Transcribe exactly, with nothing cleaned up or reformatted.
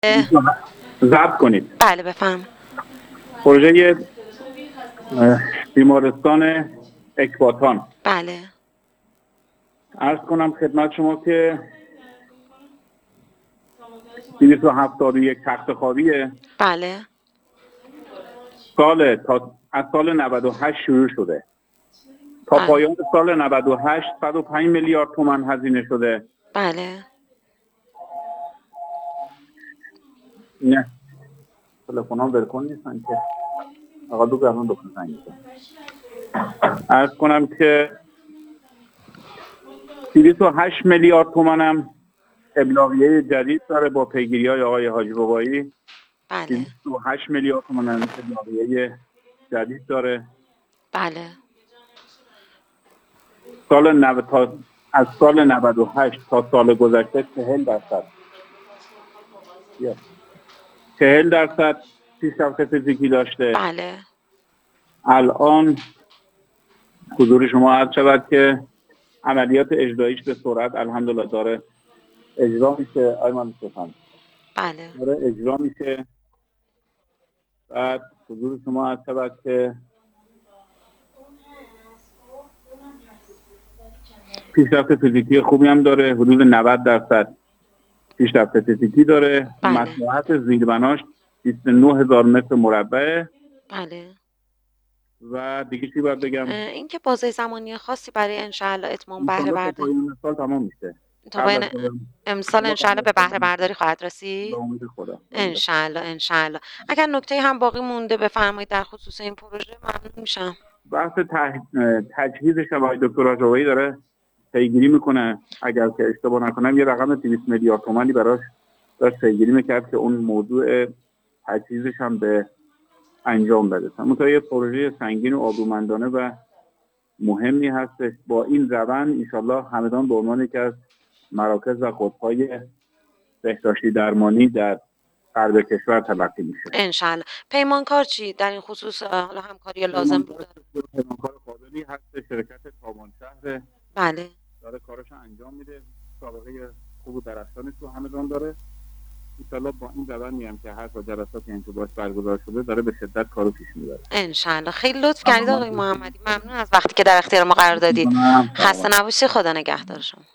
ضبط کنید. بله بفهم. پروژه بیمارستان اکباتان. بله. عرض کنم خدمت شما که دویست و هفتاد و یک تخت خوابیه. بله. سال تا از سال نود و هشت شروع شده تا بله. پایان سال نود و هشت صد و پنج میلیارد تومان هزینه شده. بله. نه تلفن‌ها برکن نیستن که آقا دو برنامه دکتر زنگ بزن. عرض کنم که دویست و هشت میلیارد تومان هم ابلاغیه جدید داره با پیگیری‌های آقای حاجی بابایی. بله. دویست و هشت میلیارد تومان هم ابلاغیه جدید داره. بله. سال نود تا از سال نود و هشت تا سال گذشته چهل درصد چهل درصد پیشرفت فیزیکی داشته. بله. الان حضور شما عرض شود که عملیات اجراییش به سرعت الحمدلله داره اجرا میشه. آیمان مصطفی بله. داره اجرا میشه. بعد حضور شما عرض شود که پیشرفت فیزیکی خوبی هم داره، حدود نود درصد پیشرفت فیزیکی داره. بله. مساحت زیربناش بیست و نه هزار متر مربع. بله. و دیگه چی باید بگم؟ این که بازه زمانی خاصی برای انشاءالله اتمام بهره برداری تا پایان سال تمام میشه. تا پایان امسال انشاءالله به بهره برداری خواهد رسید. به امید خدا. انشاءالله انشاءالله. اگر نکته هم باقی مونده بفرمایید در خصوص این پروژه ممنون میشم. بحث تجهیزش هم آقای دکتر آجوایی داره پیگیری میکنه. اگر که اشتباه نکنم یه رقم دویست میلیارد تومانی براش داشت پیگیری میکرد که اون موضوع تجهیزش هم به انجام برسه. منتها یه پروژه سنگین و آبرومندانه و مهمی هستش. با این روند انشالله همدان به عنوان یکی از مراکز و قطب‌های بهداشتی درمانی در غرب کشور تلقی میشه. انشالله. پیمانکار چی در این خصوص حالا همکاری لازم بود؟ پیمانکار قابلی هست، شرکت تابان شهر. بله. داره کارش انجام میده. سابقه خوب و درخشانی تو همدان داره. انشالله با این روندی هم که هر با جلساتی هم که باش برگزار شده داره به شدت کارو پیش میبره. انشالله. خیلی لطف کردید آقای محمدی. ممنون از وقتی که در اختیار ما قرار دادید. خسته نباشید. خدا نگهدار شما.